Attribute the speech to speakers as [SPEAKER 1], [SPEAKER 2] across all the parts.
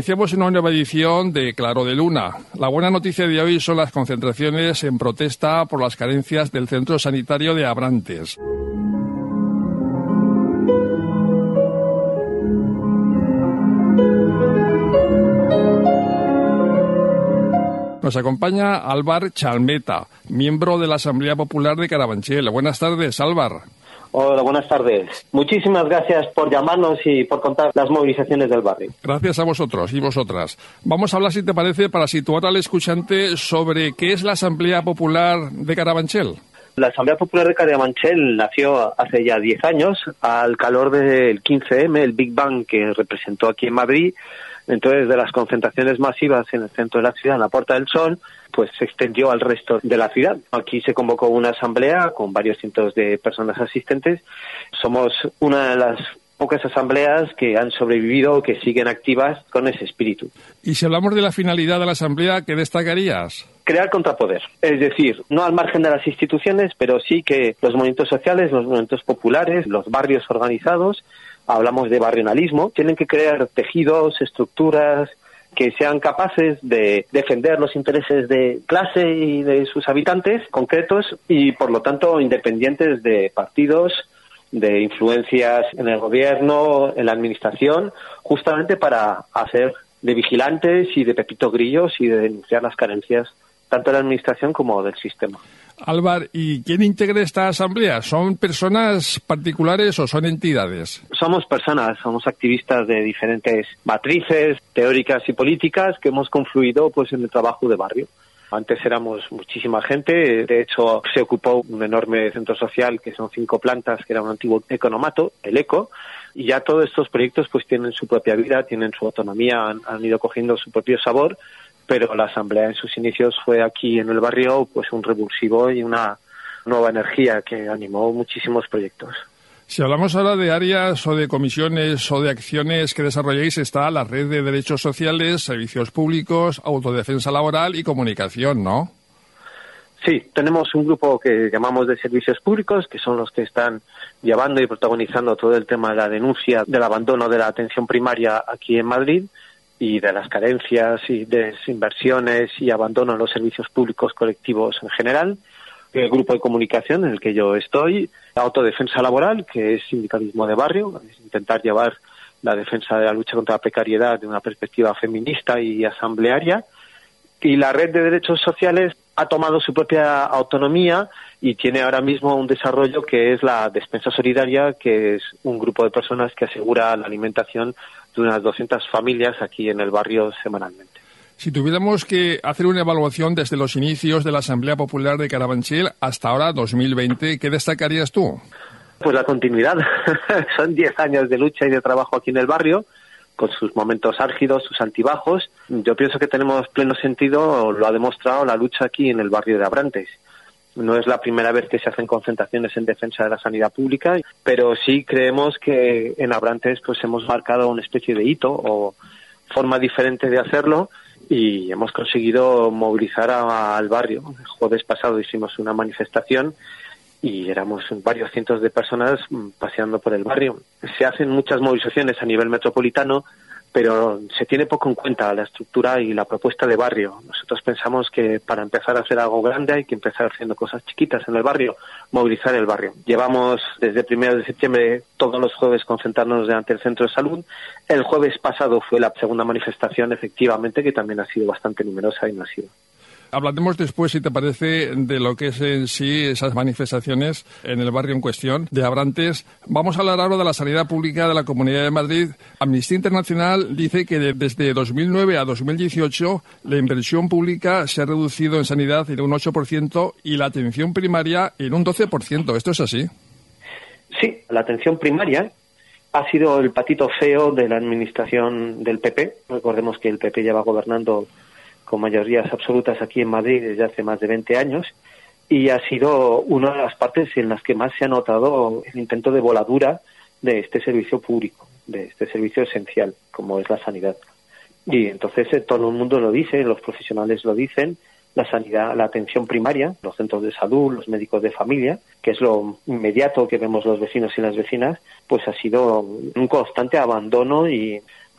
[SPEAKER 1] Iniciamos una nueva edición de Claro de Luna. La buena noticia de hoy son las concentraciones en protesta por las carencias del centro sanitario de Abrantes. Nos acompaña Álvar Chalmeta, miembro de la Asamblea Popular de Carabanchel. Buenas tardes, Álvar.
[SPEAKER 2] Hola, buenas tardes. Muchísimas gracias por llamarnos y por contar las movilizaciones del barrio.
[SPEAKER 1] Gracias a vosotros y vosotras. Vamos a hablar, si te parece, para situar al escuchante sobre qué es la Asamblea Popular de Carabanchel.
[SPEAKER 2] La Asamblea Popular de Carabanchel nació hace ya 10 años al calor del 15M, el Big Bang que representó aquí en Madrid. Entonces, de las concentraciones masivas en el centro de la ciudad, en la Puerta del Sol, pues se extendió al resto de la ciudad. Aquí se convocó una asamblea con varios cientos de personas asistentes. Somos una de las pocas asambleas que han sobrevivido, que siguen activas con ese espíritu.
[SPEAKER 1] Y si hablamos de la finalidad de la asamblea, ¿qué destacarías?
[SPEAKER 2] Crear contrapoder, es decir, no al margen de las instituciones, pero sí que los movimientos sociales, los movimientos populares, los barrios organizados, hablamos de barrionalismo, tienen que crear tejidos, estructuras que sean capaces de defender los intereses de clase y de sus habitantes concretos y, por lo tanto, independientes de partidos, de influencias en el gobierno, en la administración, justamente para hacer de vigilantes y de pepito grillos y de denunciar las carencias tanto de la administración como del sistema.
[SPEAKER 1] Álvar, ¿y quién integra esta asamblea? ¿Son personas particulares o son entidades?
[SPEAKER 2] Somos personas, somos activistas de diferentes matrices teóricas y políticas que hemos confluido pues en el trabajo de barrio. Antes éramos muchísima gente, de hecho se ocupó un enorme centro social que son 5 plantas, que era un antiguo economato, el ECO, y ya todos estos proyectos pues tienen su propia vida, tienen su autonomía, han ido cogiendo su propio sabor, pero la asamblea en sus inicios fue aquí en el barrio pues un revulsivo y una nueva energía que animó muchísimos proyectos.
[SPEAKER 1] Si hablamos ahora de áreas o de comisiones o de acciones que desarrolláis, está la Red de Derechos Sociales, Servicios Públicos, Autodefensa Laboral y Comunicación, ¿no?
[SPEAKER 2] Sí, tenemos un grupo que llamamos de Servicios Públicos, que son los que están llevando y protagonizando todo el tema de la denuncia del abandono de la atención primaria aquí en Madrid y de las carencias y desinversiones y abandono en los servicios públicos colectivos en general. El grupo de comunicación en el que yo estoy, la Autodefensa Laboral, que es sindicalismo de barrio, es intentar llevar la defensa de la lucha contra la precariedad de una perspectiva feminista y asamblearia. Y la Red de Derechos Sociales ha tomado su propia autonomía y tiene ahora mismo un desarrollo que es la Despensa Solidaria, que es un grupo de personas que asegura la alimentación de unas 200 familias aquí en el barrio semanalmente.
[SPEAKER 1] Si tuviéramos que hacer una evaluación desde los inicios de la Asamblea Popular de Carabanchel hasta ahora, 2020, ¿qué destacarías tú?
[SPEAKER 2] Pues la continuidad. Son 10 años de lucha y de trabajo aquí en el barrio, con sus momentos álgidos, sus altibajos. Yo pienso que tenemos pleno sentido, lo ha demostrado la lucha aquí en el barrio de Abrantes. No es la primera vez que se hacen concentraciones en defensa de la sanidad pública, pero sí creemos que en Abrantes pues hemos marcado una especie de hito o forma diferente de hacerlo y hemos conseguido movilizar al barrio. El jueves pasado hicimos una manifestación y éramos varios cientos de personas paseando por el barrio. Se hacen muchas movilizaciones a nivel metropolitano, pero se tiene poco en cuenta la estructura y la propuesta de barrio. Nosotros pensamos que para empezar a hacer algo grande hay que empezar haciendo cosas chiquitas en el barrio, movilizar el barrio. Llevamos desde el 1 de septiembre todos los jueves concentrarnos delante del centro de salud. El jueves pasado fue la segunda manifestación, efectivamente, que también ha sido bastante numerosa y masiva.
[SPEAKER 1] Hablaremos después, si te parece, de lo que es en sí esas manifestaciones en el barrio en cuestión de Abrantes. Vamos a hablar ahora de la sanidad pública de la Comunidad de Madrid. Amnistía Internacional dice que desde 2009 a 2018 la inversión pública se ha reducido en sanidad en un 8% y la atención primaria en un 12%. ¿Esto es así?
[SPEAKER 2] Sí, la atención primaria ha sido el patito feo de la administración del PP. Recordemos que el PP lleva gobernando con mayorías absolutas aquí en Madrid desde hace más de 20 años y ha sido una de las partes en las que más se ha notado el intento de voladura de este servicio público, de este servicio esencial como es la sanidad. Y entonces todo el mundo lo dice, los profesionales lo dicen, la sanidad, la atención primaria, los centros de salud, los médicos de familia, que es lo inmediato que vemos los vecinos y las vecinas, pues ha sido un constante abandono y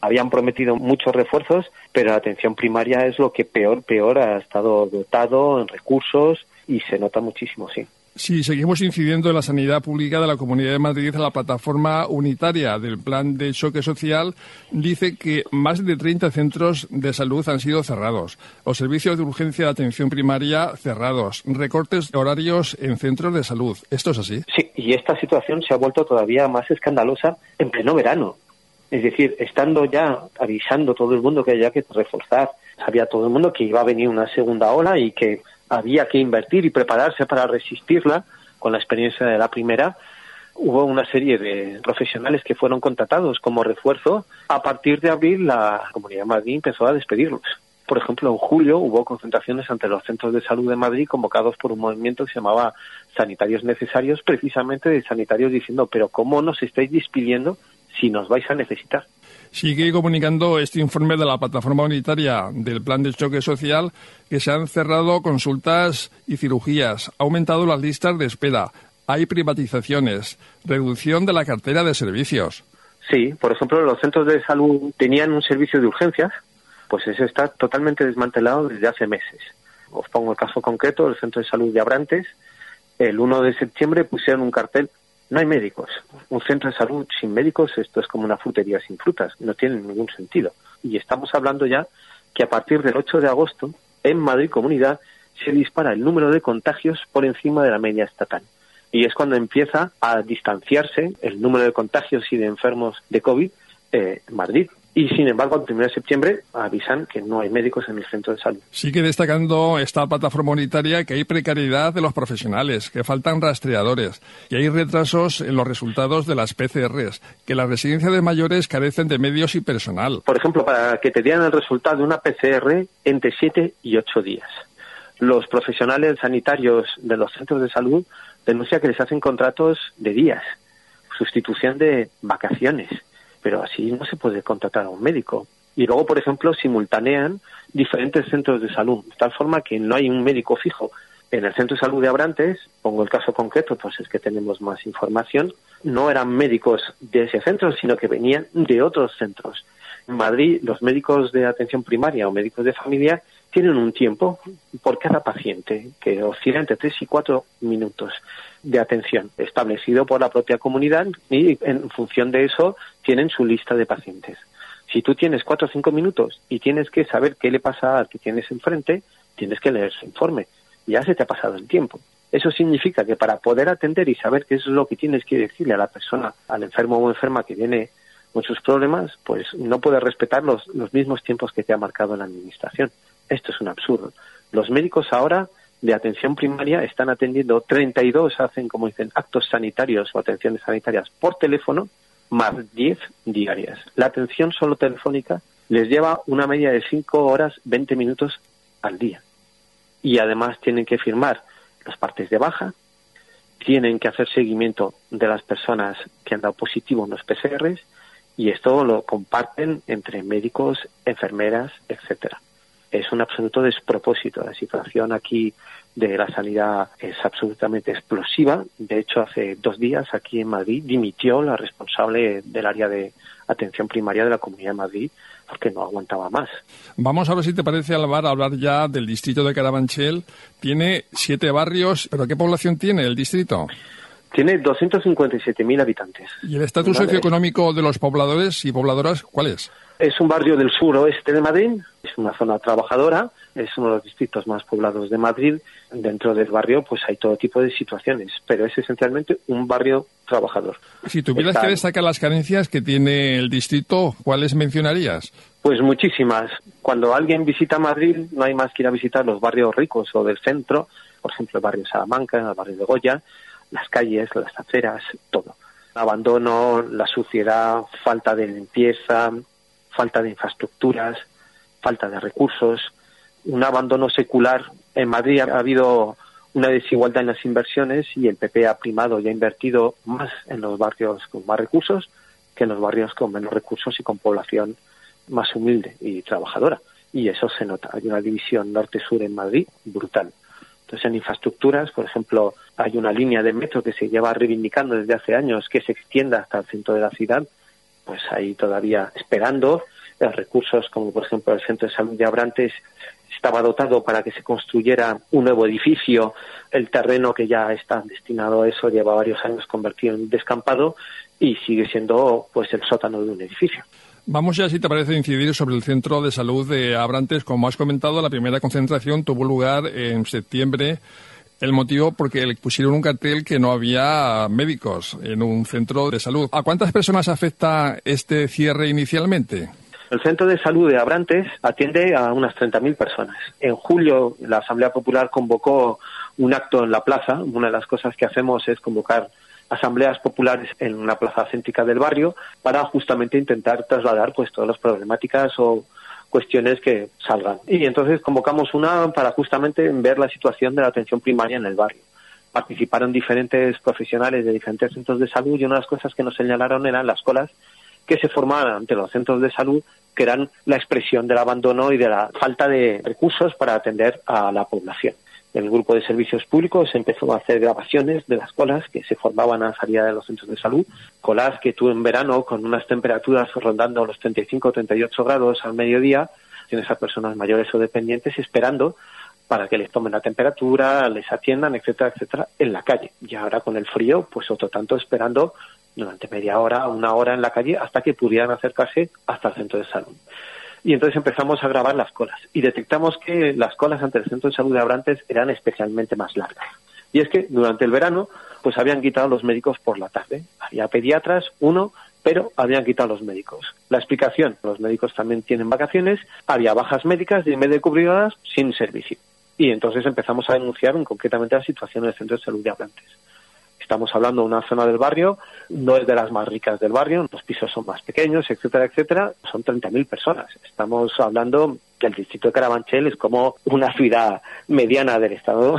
[SPEAKER 2] Habían prometido muchos refuerzos, pero la atención primaria es lo que peor ha estado dotado en recursos y se nota muchísimo, sí.
[SPEAKER 1] Si seguimos incidiendo en la sanidad pública de la Comunidad de Madrid, la plataforma unitaria del Plan de Choque Social dice que más de 30 centros de salud han sido cerrados, los servicios de urgencia de atención primaria cerrados, recortes de horarios en centros de salud. ¿Esto es así?
[SPEAKER 2] Sí, y esta situación se ha vuelto todavía más escandalosa en pleno verano. Es decir, estando ya avisando todo el mundo que había que reforzar, sabía todo el mundo que iba a venir una segunda ola y que había que invertir y prepararse para resistirla con la experiencia de la primera. Hubo una serie de profesionales que fueron contratados como refuerzo. A partir de abril, la Comunidad de Madrid empezó a despedirlos. Por ejemplo, en julio hubo concentraciones ante los centros de salud de Madrid convocados por un movimiento que se llamaba Sanitarios Necesarios, precisamente de sanitarios diciendo, pero ¿cómo nos estáis despidiendo si nos vais a necesitar?
[SPEAKER 1] Sigue comunicando este informe de la plataforma unitaria del Plan de Choque Social que se han cerrado consultas y cirugías, ha aumentado las listas de espera, hay privatizaciones, reducción de la cartera de servicios.
[SPEAKER 2] Sí, por ejemplo, los centros de salud tenían un servicio de urgencias, pues ese está totalmente desmantelado desde hace meses. Os pongo el caso concreto, el centro de salud de Abrantes, el 1 de septiembre pusieron un cartel: no hay médicos. Un centro de salud sin médicos, esto es como una frutería sin frutas, no tiene ningún sentido. Y estamos hablando ya que a partir del 8 de agosto, en Madrid Comunidad, se dispara el número de contagios por encima de la media estatal. Y es cuando empieza a distanciarse el número de contagios y de enfermos de COVID en Madrid. Y, sin embargo, el 1 de septiembre avisan que no hay médicos en el centro de salud.
[SPEAKER 1] Sigue destacando esta plataforma unitaria que hay precariedad de los profesionales, que faltan rastreadores, que hay retrasos en los resultados de las PCRs, que las residencias de mayores carecen de medios y personal.
[SPEAKER 2] Por ejemplo, para que te dieran el resultado de una PCR entre 7 y 8 días. Los profesionales sanitarios de los centros de salud denuncian que les hacen contratos de días, sustitución de vacaciones. Pero así no se puede contratar a un médico. Y luego, por ejemplo, simultanean diferentes centros de salud, de tal forma que no hay un médico fijo. En el centro de salud de Abrantes, pongo el caso concreto, pues es que tenemos más información, no eran médicos de ese centro, sino que venían de otros centros. En Madrid, los médicos de atención primaria o médicos de familia tienen un tiempo por cada paciente, que oscila entre 3 y 4 minutos de atención, establecido por la propia comunidad, y en función de eso tienen su lista de pacientes. Si tú tienes 4 o 5 minutos y tienes que saber qué le pasa al que tienes enfrente, tienes que leer su informe. Ya se te ha pasado el tiempo. Eso significa que para poder atender y saber qué es lo que tienes que decirle a la persona, al enfermo o enferma que viene con sus problemas, pues no puedes respetar los mismos tiempos que te ha marcado la administración. Esto es un absurdo. Los médicos ahora de atención primaria están atendiendo 32, hacen como dicen, actos sanitarios o atenciones sanitarias por teléfono, más 10 diarias. La atención solo telefónica les lleva una media de 5 horas, 20 minutos al día. Y además tienen que firmar los partes de baja, tienen que hacer seguimiento de las personas que han dado positivo en los PCRs, y esto lo comparten entre médicos, enfermeras, etcétera. Es un absoluto despropósito. La situación aquí de la sanidad es absolutamente explosiva. De hecho, hace 2 días aquí en Madrid dimitió la responsable del área de atención primaria de la Comunidad de Madrid porque no aguantaba más.
[SPEAKER 1] Vamos a ver si te parece, Álvaro, hablar ya del distrito de Carabanchel. Tiene 7 barrios, pero ¿qué población tiene el distrito?
[SPEAKER 2] Tiene 257.000 habitantes.
[SPEAKER 1] ¿Y el estatus socioeconómico de los pobladores y pobladoras cuál es?
[SPEAKER 2] Es un barrio del suroeste de Madrid, es una zona trabajadora, es uno de los distritos más poblados de Madrid. Dentro del barrio pues hay todo tipo de situaciones, pero es esencialmente un barrio trabajador.
[SPEAKER 1] Si tuvieras que destacar las carencias que tiene el distrito, ¿cuáles mencionarías?
[SPEAKER 2] Pues muchísimas. Cuando alguien visita Madrid no hay más que ir a visitar los barrios ricos o del centro, por ejemplo el barrio Salamanca, el barrio de Goya, las calles, las aceras, todo. Abandono, la suciedad, falta de limpieza, falta de infraestructuras, falta de recursos, un abandono secular. En Madrid ha habido una desigualdad en las inversiones y el PP ha primado y ha invertido más en los barrios con más recursos que en los barrios con menos recursos y con población más humilde y trabajadora. Y eso se nota. Hay una división norte-sur en Madrid brutal. Entonces, en infraestructuras, por ejemplo, hay una línea de metro que se lleva reivindicando desde hace años que se extienda hasta el centro de la ciudad, pues ahí todavía esperando. recursos como por ejemplo el Centro de Salud de Abrantes estaba dotado para que se construyera un nuevo edificio. El terreno que ya está destinado a eso lleva varios años convertido en descampado y sigue siendo pues el sótano de un edificio.
[SPEAKER 1] Vamos ya, si te parece, incidir sobre el Centro de Salud de Abrantes. Como has comentado, la primera concentración tuvo lugar en septiembre. El motivo porque le pusieron un cartel que no había médicos en un centro de salud. ¿A cuántas personas afecta este cierre inicialmente?
[SPEAKER 2] El Centro de Salud de Abrantes atiende a unas 30.000 personas. En julio la Asamblea Popular convocó un acto en la plaza. Una de las cosas que hacemos es convocar asambleas populares en una plaza céntrica del barrio para justamente intentar trasladar pues todas las problemáticas o cuestiones que salgan. Y entonces convocamos una para justamente ver la situación de la atención primaria en el barrio. Participaron diferentes profesionales de diferentes centros de salud y una de las cosas que nos señalaron eran las colas que se formaban ante los centros de salud, que eran la expresión del abandono y de la falta de recursos para atender a la población. El grupo de servicios públicos empezó a hacer grabaciones de las colas que se formaban a la salida de los centros de salud, colas que tú en verano con unas temperaturas rondando los 35 o 38 grados al mediodía, tienes a personas mayores o dependientes esperando para que les tomen la temperatura, les atiendan, etcétera, etcétera, en la calle. Y ahora con el frío, pues otro tanto esperando durante media hora, una hora en la calle, hasta que pudieran acercarse hasta el centro de salud. Y entonces empezamos a grabar las colas y detectamos que las colas ante el Centro de Salud de Abrantes eran especialmente más largas. Y es que durante el verano pues habían quitado los médicos por la tarde. Había pediatras, pero habían quitado los médicos. La explicación, los médicos también tienen vacaciones, había bajas médicas y en vez de cubrirlas, sin servicio. Y entonces empezamos a denunciar concretamente la situación en el Centro de Salud de Abrantes. Estamos hablando de una zona del barrio, no es de las más ricas del barrio, los pisos son más pequeños, etcétera, etcétera. Son 30.000 personas. Estamos hablando que el distrito de Carabanchel es como una ciudad mediana del estado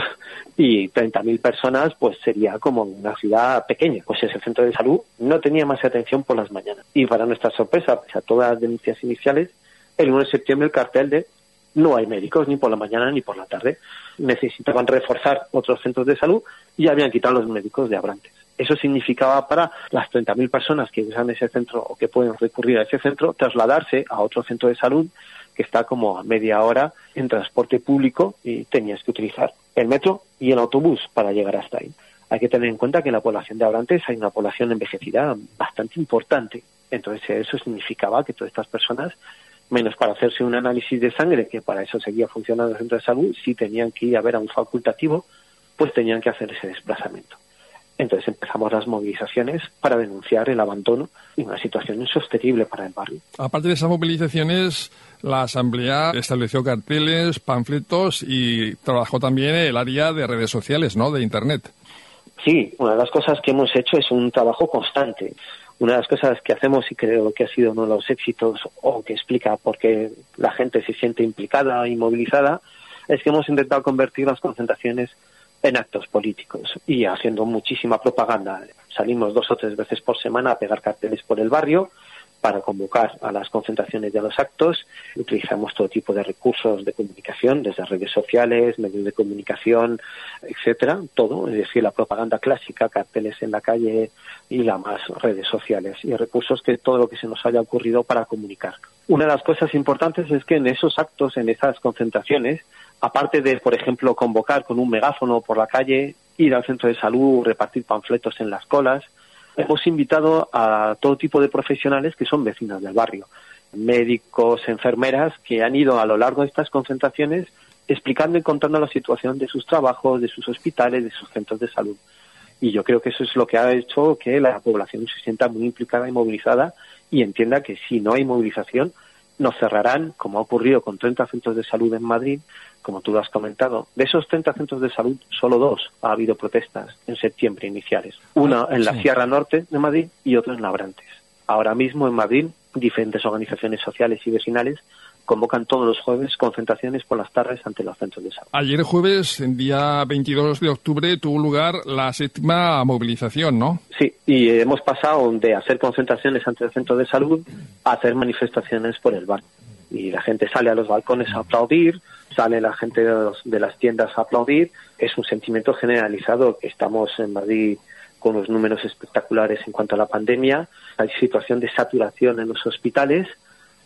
[SPEAKER 2] y 30.000 personas pues sería como una ciudad pequeña. Pues ese centro de salud no tenía más atención por las mañanas. Y para nuestra sorpresa, pese a todas las denuncias iniciales, el 1 de septiembre el cartel de no hay médicos ni por la mañana ni por la tarde. Necesitaban reforzar otros centros de salud y habían quitado los médicos de Abrantes. Eso significaba para las 30.000 personas que usan ese centro o que pueden recurrir a ese centro, trasladarse a otro centro de salud que está como a media hora en transporte público y tenías que utilizar el metro y el autobús para llegar hasta ahí. Hay que tener en cuenta que en la población de Abrantes hay una población envejecida bastante importante. Entonces eso significaba que todas estas personas, menos para hacerse un análisis de sangre, que para eso seguía funcionando el centro de salud, si tenían que ir a ver a un facultativo, pues tenían que hacer ese desplazamiento. Entonces empezamos las movilizaciones para denunciar el abandono y una situación insostenible para el barrio.
[SPEAKER 1] Aparte de esas movilizaciones, la Asamblea estableció carteles, panfletos y trabajó también el área de redes sociales, ¿no?, de Internet.
[SPEAKER 2] Sí, una de las cosas que hemos hecho es un trabajo constante. Una de las cosas que hacemos, y creo que ha sido uno de los éxitos o que explica por qué la gente se siente implicada y movilizada, es que hemos intentado convertir las concentraciones en actos políticos y haciendo muchísima propaganda. Salimos 2 o 3 veces por semana a pegar carteles por el barrio para convocar a las concentraciones y a los actos. Utilizamos todo tipo de recursos de comunicación, desde redes sociales, medios de comunicación, etcétera, todo, es decir, la propaganda clásica, carteles en la calle y las más redes sociales y recursos que todo lo que se nos haya ocurrido para comunicar. Una de las cosas importantes es que en esos actos, en esas concentraciones, aparte de, por ejemplo, convocar con un megáfono por la calle, ir al centro de salud, repartir panfletos en las colas, hemos invitado a todo tipo de profesionales que son vecinos del barrio, médicos, enfermeras, que han ido a lo largo de estas concentraciones explicando y contando la situación de sus trabajos, de sus hospitales, de sus centros de salud. Y yo creo que eso es lo que ha hecho que la población se sienta muy implicada y movilizada y entienda que si no hay movilización, nos cerrarán, como ha ocurrido con 30 centros de salud en Madrid, como tú lo has comentado. De esos 30 centros de salud, solo 2 ha habido protestas en septiembre iniciales. Una en la Sierra Norte de Madrid y otra en Abrantes. Ahora mismo en Madrid, diferentes organizaciones sociales y vecinales convocan todos los jueves concentraciones por las tardes ante los centros de salud.
[SPEAKER 1] Ayer jueves, en día 22 de octubre, tuvo lugar la 7ª movilización, ¿no?
[SPEAKER 2] Sí, y hemos pasado de hacer concentraciones ante el centro de salud a hacer manifestaciones por el barrio. Y la gente sale a los balcones a aplaudir, sale la gente de las tiendas a aplaudir. Es un sentimiento generalizado que estamos en Madrid con los números espectaculares en cuanto a la pandemia. Hay situación de saturación en los hospitales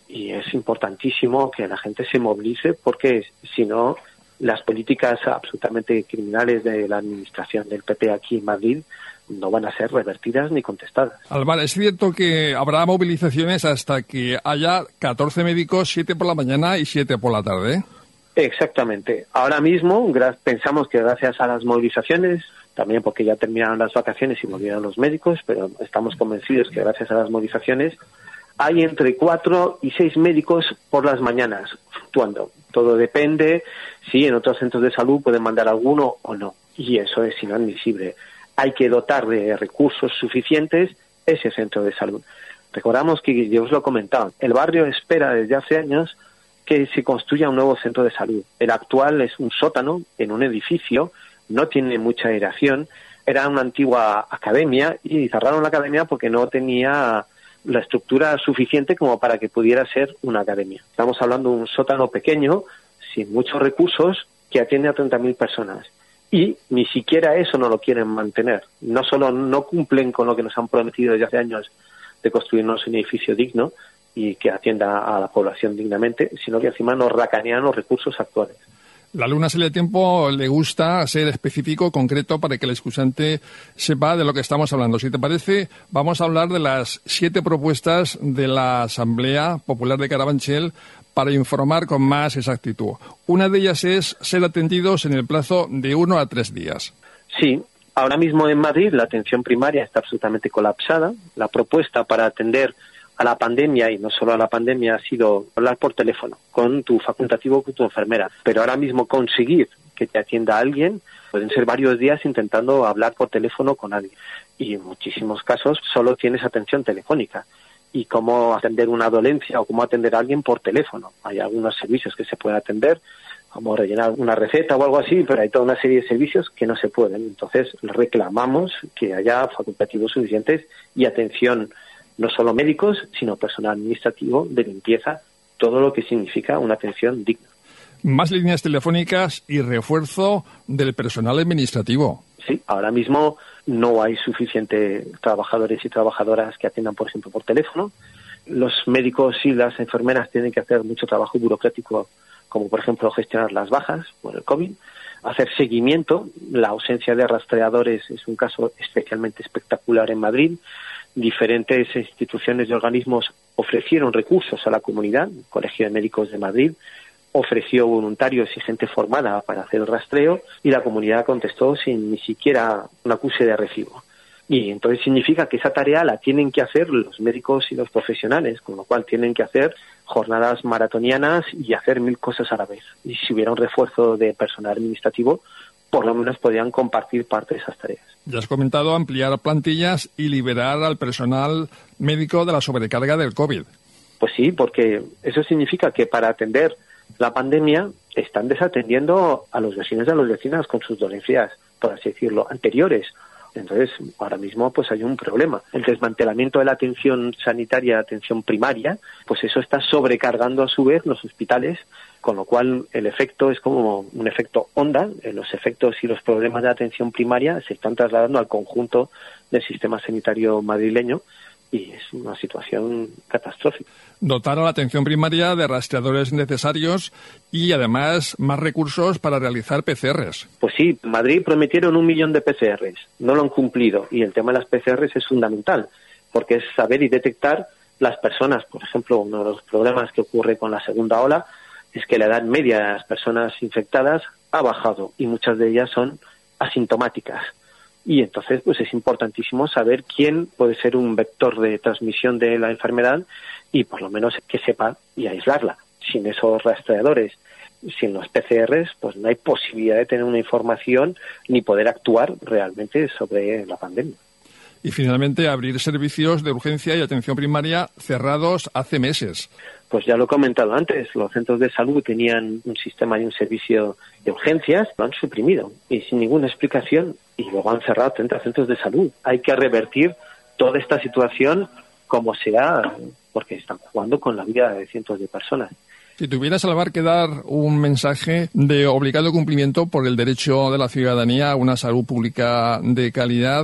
[SPEAKER 2] Y es importantísimo que la gente se movilice, porque si no, las políticas absolutamente criminales de la administración del PP aquí en Madrid no van a ser revertidas ni contestadas.
[SPEAKER 1] Álvaro, es cierto que habrá movilizaciones hasta que haya 14 médicos, 7 por la mañana y 7 por la tarde.
[SPEAKER 2] Exactamente. Ahora mismo pensamos que gracias a las movilizaciones, también porque ya terminaron las vacaciones y volvieron los médicos, pero estamos convencidos que gracias a las movilizaciones hay entre 4 y 6 médicos por las mañanas, fluctuando. Todo depende si en otros centros de salud pueden mandar alguno o no. Y eso es inadmisible. Hay que dotar de recursos suficientes ese centro de salud. Recordamos que, yo os lo he comentado, el barrio espera desde hace años que se construya un nuevo centro de salud. El actual es un sótano en un edificio, no tiene mucha aireación, era una antigua academia y cerraron la academia porque no tenía la estructura suficiente como para que pudiera ser una academia. Estamos hablando de un sótano pequeño, sin muchos recursos, que atiende a 30.000 personas. Y ni siquiera eso no lo quieren mantener. No solo no cumplen con lo que nos han prometido desde hace años de construirnos un edificio digno y que atienda a la población dignamente, sino que encima nos racanean los recursos actuales.
[SPEAKER 1] La Luna Serie de Tiempo le gusta ser específico, concreto, para que el escuchante sepa de lo que estamos hablando. Si te parece, vamos a hablar de las 7 propuestas de la Asamblea Popular de Carabanchel para informar con más exactitud. Una de ellas es ser atendidos en el plazo de 1 a 3 días.
[SPEAKER 2] Sí, ahora mismo en Madrid la atención primaria está absolutamente colapsada. La propuesta para atender a la pandemia, y no solo a la pandemia, ha sido hablar por teléfono con tu facultativo, con tu enfermera. Pero ahora mismo conseguir que te atienda alguien, pueden ser varios días intentando hablar por teléfono con alguien. Y en muchísimos casos solo tienes atención telefónica. Y cómo atender una dolencia o cómo atender a alguien por teléfono. Hay algunos servicios que se pueden atender, como rellenar una receta o algo así, pero hay toda una serie de servicios que no se pueden. Entonces reclamamos que haya facultativos suficientes y atención, no solo médicos, sino personal administrativo, de limpieza, todo lo que significa una atención digna.
[SPEAKER 1] Más líneas telefónicas y refuerzo del personal administrativo.
[SPEAKER 2] Sí, ahora mismo no hay suficiente trabajadores y trabajadoras que atiendan, por ejemplo, por teléfono. Los médicos y las enfermeras tienen que hacer mucho trabajo burocrático, como por ejemplo gestionar las bajas por el COVID, hacer seguimiento. La ausencia de rastreadores es un caso especialmente espectacular en Madrid. Diferentes instituciones y organismos ofrecieron recursos a la comunidad. El Colegio de Médicos de Madrid ofreció voluntarios y gente formada para hacer el rastreo y la comunidad contestó sin ni siquiera un acuse de recibo. Y entonces significa que esa tarea la tienen que hacer los médicos y los profesionales, con lo cual tienen que hacer jornadas maratonianas y hacer 1000 cosas a la vez. Y si hubiera un refuerzo de personal administrativo, por lo menos podrían compartir parte de esas tareas.
[SPEAKER 1] Ya has comentado ampliar plantillas y liberar al personal médico de la sobrecarga del COVID.
[SPEAKER 2] Pues sí, porque eso significa que para atender la pandemia están desatendiendo a los vecinos y a las vecinas con sus dolencias, por así decirlo, anteriores. Entonces, ahora mismo pues hay un problema. El desmantelamiento de la atención sanitaria, atención primaria, pues eso está sobrecargando a su vez los hospitales, con lo cual el efecto es como un efecto onda. Los efectos y los problemas de atención primaria se están trasladando al conjunto del sistema sanitario madrileño y es una situación catastrófica.
[SPEAKER 1] Dotar a la atención primaria de rastreadores necesarios y además más recursos para realizar PCRs.
[SPEAKER 2] Pues sí, en Madrid prometieron 1 millón de PCRs, no lo han cumplido y el tema de las PCRs es fundamental porque es saber y detectar las personas. Por ejemplo, uno de los problemas que ocurre con la segunda ola es que la edad media de las personas infectadas ha bajado y muchas de ellas son asintomáticas. Y entonces pues es importantísimo saber quién puede ser un vector de transmisión de la enfermedad y por lo menos que sepa y aislarla. Sin esos rastreadores, sin los PCRs, pues no hay posibilidad de tener una información ni poder actuar realmente sobre la pandemia.
[SPEAKER 1] Y finalmente abrir servicios de urgencia y atención primaria cerrados hace meses.
[SPEAKER 2] Pues ya lo he comentado antes, los centros de salud tenían un sistema y un servicio de urgencias, lo han suprimido y sin ninguna explicación y luego han cerrado 30 centros de salud. Hay que revertir toda esta situación como sea, porque están jugando con la vida de cientos de personas.
[SPEAKER 1] Si tuvieras, Álvaro, que dar un mensaje de obligado cumplimiento por el derecho de la ciudadanía a una salud pública de calidad,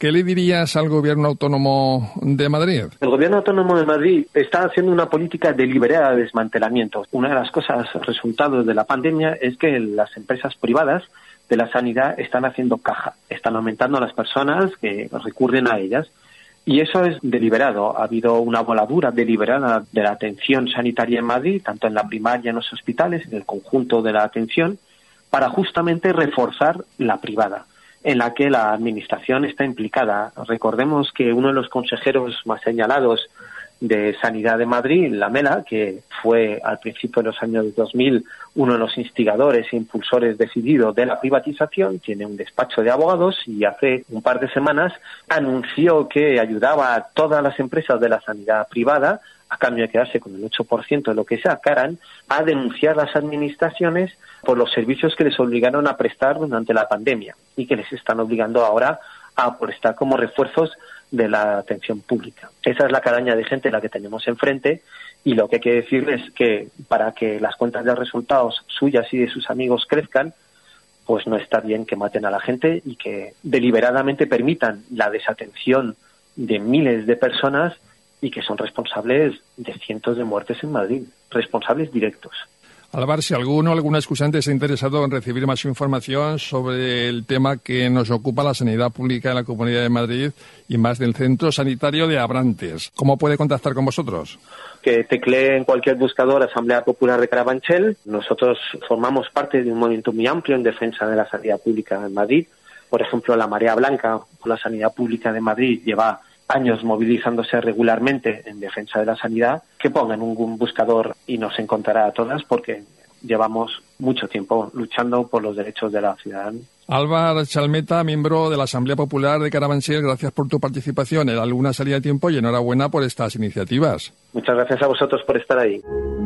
[SPEAKER 1] ¿Qué le dirías al Gobierno Autónomo de Madrid?
[SPEAKER 2] El Gobierno Autónomo de Madrid está haciendo una política deliberada de desmantelamiento. Una de las cosas, resultados de la pandemia, es que las empresas privadas de la sanidad están haciendo caja, están aumentando a las personas que recurren a ellas. Y eso es deliberado. Ha habido una voladura deliberada de la atención sanitaria en Madrid, tanto en la primaria, en los hospitales, en el conjunto de la atención, para justamente reforzar la privada, en la que la Administración está implicada. Recordemos que uno de los consejeros más señalados de Sanidad de Madrid, Lamela, que fue al principio de los años 2000 uno de los instigadores e impulsores decididos de la privatización, tiene un despacho de abogados y hace un par de semanas anunció que ayudaba a todas las empresas de la sanidad privada, a cambio de quedarse con el 8% de lo que sacaran, a denunciar las administraciones por los servicios que les obligaron a prestar durante la pandemia y que les están obligando ahora a prestar como refuerzos de la atención pública. Esa es la caraña de gente la que tenemos enfrente, y lo que hay que decirles es que para que las cuentas de resultados suyas y de sus amigos crezcan, pues no está bien que maten a la gente y que deliberadamente permitan la desatención de miles de personas y que son responsables de cientos de muertes en Madrid, responsables directos.
[SPEAKER 1] Álvaro, si alguna excusante se ha interesado en recibir más información sobre el tema que nos ocupa, la sanidad pública en la Comunidad de Madrid y más del Centro Sanitario de Abrantes, ¿cómo puede contactar con vosotros?
[SPEAKER 2] Que teclee en cualquier buscador Asamblea Popular de Carabanchel. Nosotros formamos parte de un movimiento muy amplio en defensa de la sanidad pública en Madrid. Por ejemplo, la Marea Blanca, la sanidad pública de Madrid, lleva años movilizándose regularmente en defensa de la sanidad. Que pongan un buscador y nos encontrará a todas, porque llevamos mucho tiempo luchando por los derechos de la ciudadanía.
[SPEAKER 1] Álvaro Chalmeta, miembro de la Asamblea Popular de Carabanchel, gracias por tu participación en Alguna Salida de Tiempo y enhorabuena por estas iniciativas.
[SPEAKER 2] Muchas gracias a vosotros por estar ahí.